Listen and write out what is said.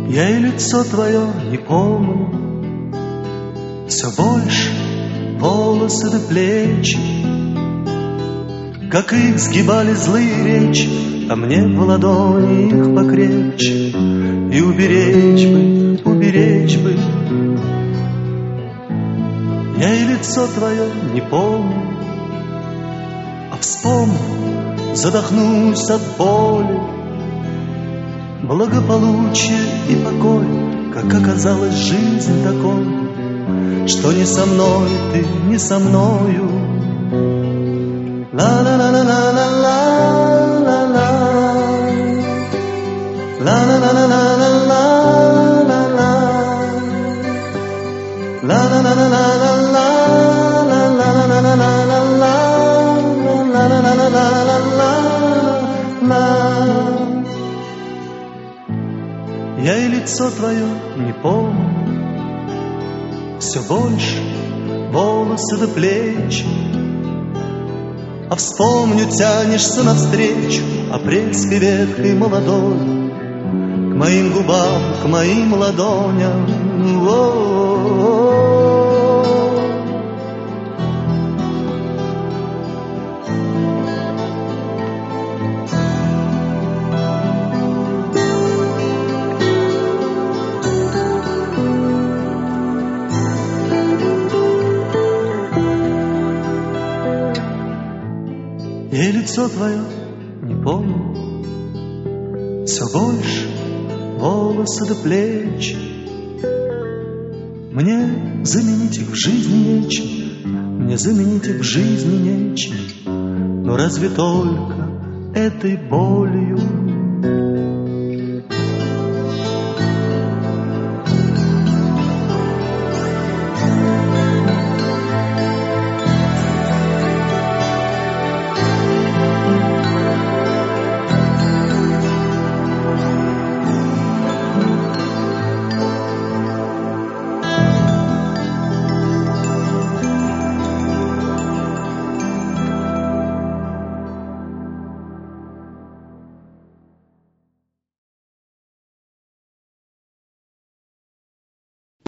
Я и лицо твое не помню. Все больше волосы до плечи, как их сгибали злые речи, а мне в ладони их покрепче. И уберечь бы, уберечь бы. Я и лицо твое не помню, а вспомню, задохнусь от боли. Благополучие и покой, как оказалась жизнь такой, что не со мной ты, не со мною. Я и лицо твое не помню. Все больше волосы до плеч, а вспомню, тянешься навстречу апрельской веткой молодой к моим губам, к моим ладоням. Я и лицо твое не помню. Все больше волосы до плеч. Мне заменить их в жизни нечем, мне заменить их в жизни нечем. Но разве только этой болью